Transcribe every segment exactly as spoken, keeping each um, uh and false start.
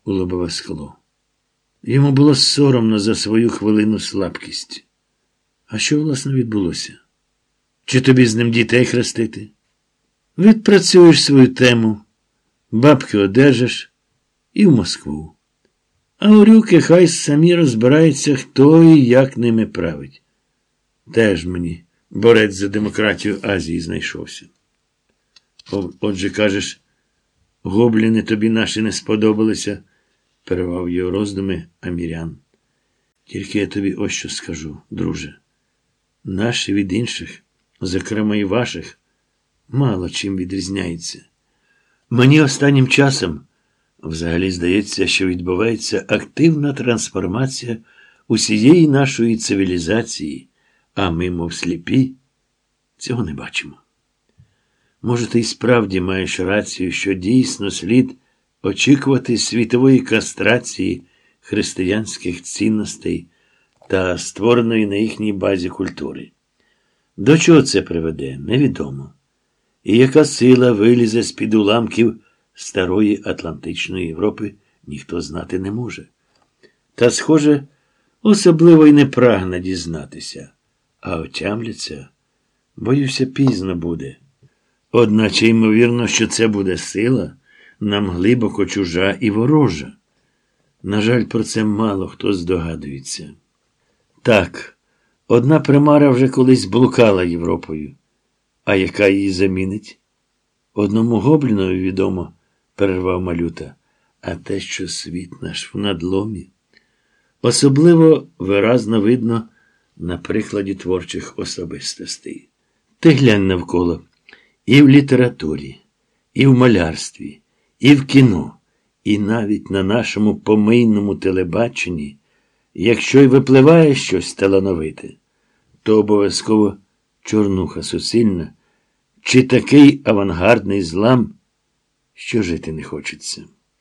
у лобове скло. Йому було соромно за свою хвилинну слабкість. А що, власне, відбулося? Чи тобі з ним дітей хрестити? Відпрацюєш свою тему, бабки одержиш і в Москву. А урюки хай самі розбираються, хто і як ними править. Теж мені борець за демократію Азії знайшовся. Отже, кажеш, гобліни тобі наші не сподобалися, перервав його роздуми Амірян. Тільки я тобі ось що скажу, друже. Наші від інших, зокрема і ваших, мало чим відрізняються. Мені останнім часом взагалі здається, що відбувається активна трансформація усієї нашої цивілізації, а ми, мов сліпі, цього не бачимо. Може, ти й справді маєш рацію, що дійсно слід очікувати світової кастрації християнських цінностей та створеної на їхній базі культури. До чого це приведе, невідомо. І яка сила вилізе з-під уламків старої Атлантичної Європи, ніхто знати не може. Та, схоже, особливо й не прагне дізнатися. А отямляться, боюся, пізно буде. Одначе, ймовірно, що це буде сила, нам глибоко чужа і ворожа. На жаль, про це мало хто здогадується. Так, одна примара вже колись блукала Європою. А яка її замінить? Одному гоблінові відомо, перервав Малюта, а те, що світ наш в надломі. Особливо виразно видно на прикладі творчих особистостей. Ти глянь навколо. І в літературі, і в малярстві, і в кіно, і навіть на нашому помийному телебаченні, якщо й випливає щось талановите, то обов'язково чорнуха суцільна, чи такий авангардний злам, що жити не хочеться.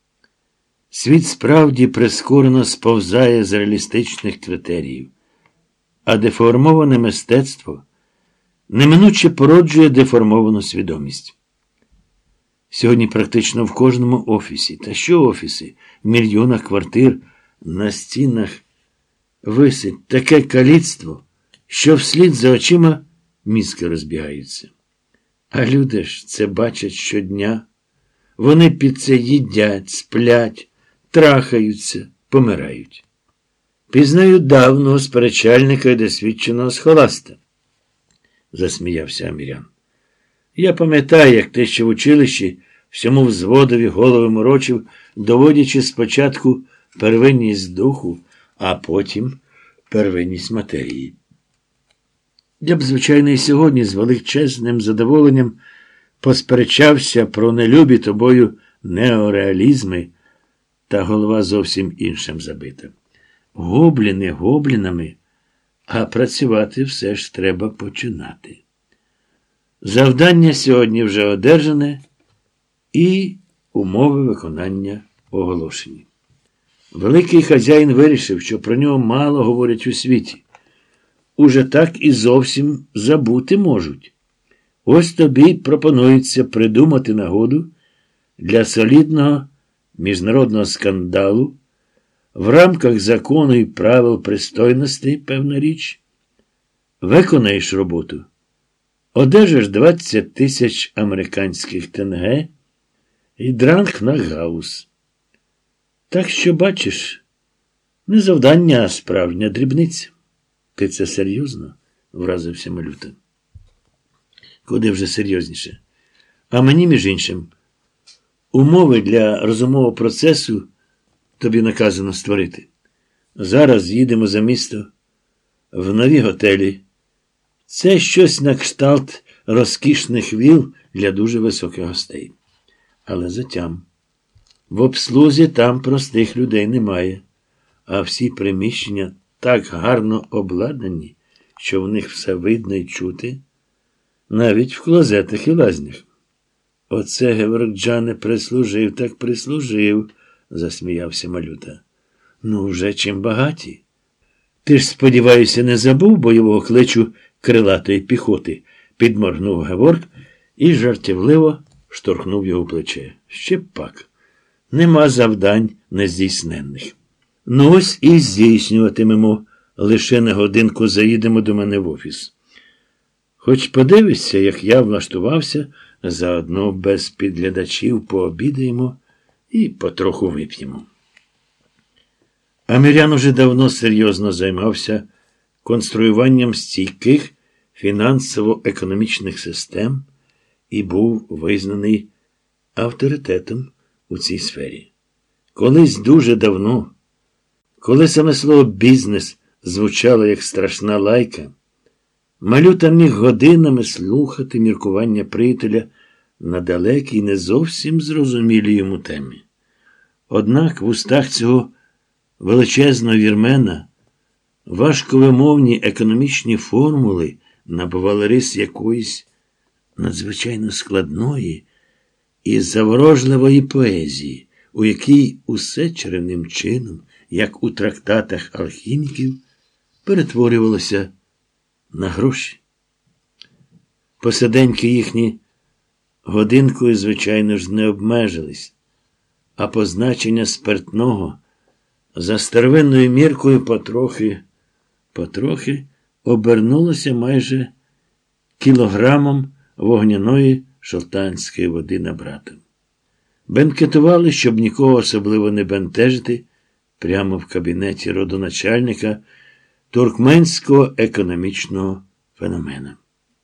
Світ справді прискорено сповзає з реалістичних критеріїв, а деформоване мистецтво неминуче породжує деформовану свідомість. Сьогодні практично в кожному офісі, та що офіси, в мільйонах квартир, на стінах висить таке каліцтво, що вслід за очима мізки розбігаються. А люди ж це бачать щодня. Вони під це їдять, сплять, трахаються, помирають. Пізнаю давнього сперечальника і досвідченого схоласта, засміявся Амірян. Я пам'ятаю, як ти ще в училищі всьому взводові голови морочив, доводячи спочатку первинність духу, а потім первинність матерії. Я б, звичайно, і сьогодні з величезним задоволенням посперечався про нелюбі тобою неореалізми, та голова зовсім іншим забита. Гобліни гоблінами, а працювати все ж треба починати. Завдання сьогодні вже одержане і умови виконання оголошені. Великий хазяїн вирішив, що про нього мало говорять у світі. Уже так і зовсім забути можуть. Ось тобі пропонується придумати нагоду для солідного міжнародного скандалу в рамках закону і правил пристойності, певна річ. Виконаєш роботу. Одержиш двадцять тисяч американських тенге і дранг на гаус. Так що, бачиш, не завдання, а справжня дрібниця. Ти це серйозно? Вразився Малюта. Куди вже серйозніше. А мені, між іншим, умови для розумового процесу тобі наказано створити. Зараз їдемо за місто в нові готелі. Це щось на кшталт розкішних віл для дуже високих гостей. Але затям. В обслузі там простих людей немає, а всі приміщення так гарно обладнані, що в них все видно і чути, навіть в клозетах і лазнях. Оце Геворгджане прислужив, так прислужив, засміявся Малюта. Ну, вже чим багаті. Ти ж, сподіваюся, не забув бойового кличу крилатої піхоти, підморгнув Геворг і жартівливо штовхнув його в плече. Ще пак. нема завдань нездійсненних. Ну ось і здійснюватимемо. Лише на годинку заїдемо до мене в офіс. Хоч подивишся, як я влаштувався, заодно без підглядачів пообідаємо і потроху вип'ємо. Амірян уже давно серйозно займався конструюванням стійких фінансово-економічних систем і був визнаний авторитетом у цій сфері. Колись дуже давно, коли саме слово «бізнес» звучало як страшна лайка, Малюта міг годинами слухати міркування приятеля на далекій, не зовсім зрозумілій йому темі. Однак в устах цього величезного вірмена важковимовні економічні формули набували рис якоїсь надзвичайно складної і заворожливої поезії, у якій усе чарівним чином, як у трактатах алхіміків, перетворювалося на гроші. Посиденьки їхні годинкою, звичайно ж, не обмежились, а позначення спиртного за старовинною міркою потрохи, потрохи обернулося майже кілограмом вогняної шолтанської води на брата. Бенкетували, щоб нікого особливо не бентежити, прямо в кабінеті родоначальника туркменського економічного феномена.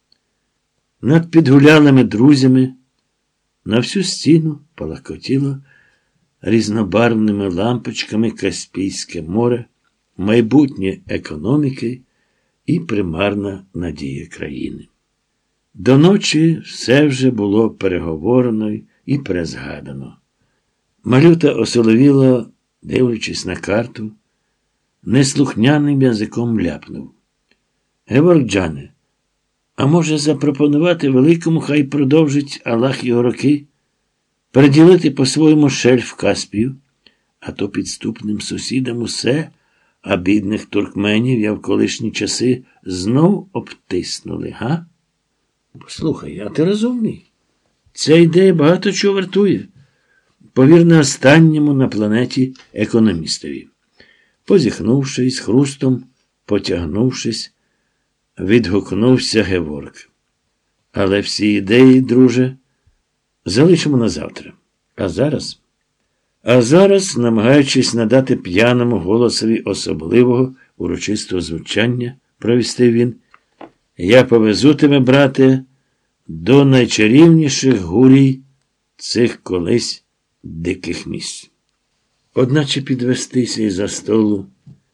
Над підгулялими друзями на всю стіну палахкотіло різнобарвними лампочками Каспійське море, майбутнє економіки і примарна надія країни. До ночі все вже було переговорено і перезгадано. Малюта осоловіло, дивлячись на карту, неслухняним язиком ляпнув. Геворджане, а може запропонувати великому, хай продовжить Аллах його роки, приділити по-своєму шельф Каспію, а то підступним сусідам усе, а бідних туркменів я в колишні часи знов обтиснули, га? Послухай, а ти розумний. Ця ідея багато чого вартує. Повір на останньому на планеті економістові. Позіхнувши і з хрустом, потягнувшись, відгукнувся Геворг. Але всі ідеї, друже, залишимо на завтра. А зараз? А зараз, намагаючись надати п'яному голосові особливого, урочистого звучання, провістив він, я повезу тебе, брате, до найчарівніших гурій цих колись диких місць. Одначе підвестися із-за столу